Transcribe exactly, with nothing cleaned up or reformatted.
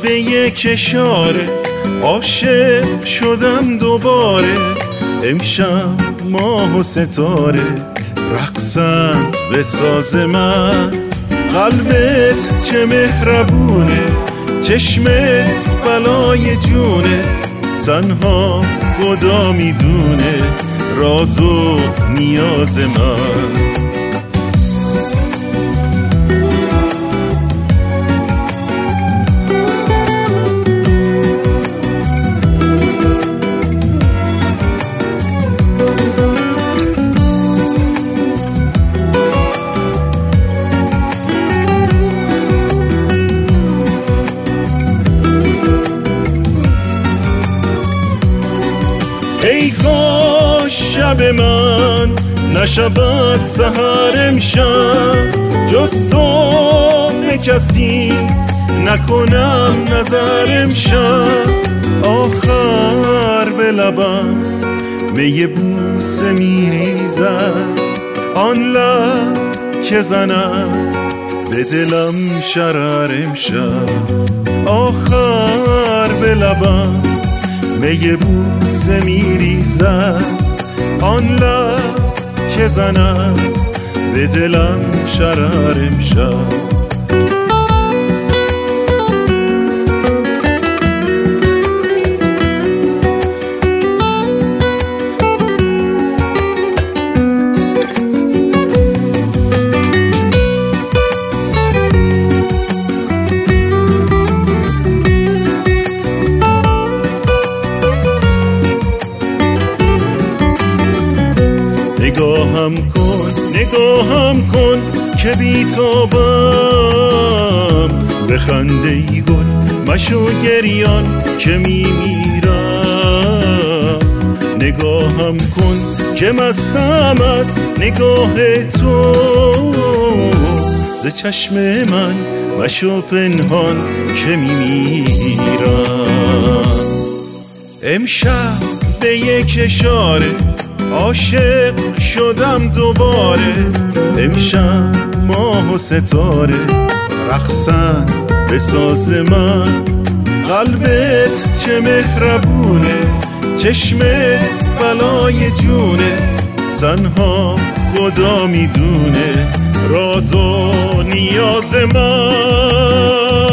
به یک اشاره عاشق شدم دوباره. امشب ماه و ستاره رقصند به ساز من. قلبت چه مهربونه، چشمت بلای جونه. تنها خدا میدونه راز و نیاز من. ای کاش شب من نشود سحر امشب، جز تو به کسی نکنم نظر امشب. آخر به لبم می بوسه میریزد، آن لب که زند به دلم شرر امشب. آخر به لبم می بوسه میریزد، آن لب که زند به دلم شرر امشب. نگاهم کن نگاهم کن که بی تابم، به خنده ای گل مشو گریان که می میرم. نگاهم کن که مستم از نگاه تو، ز چشم من مشو پنهان که می میرم. امشب به یک اشاره عاشق شدم دوباره. امشب ماه و ستاره رقصن به ساز من. قلبت چه مهربونه، چشمت بلای جونه. تنها خدا میدونه راز و نیاز من.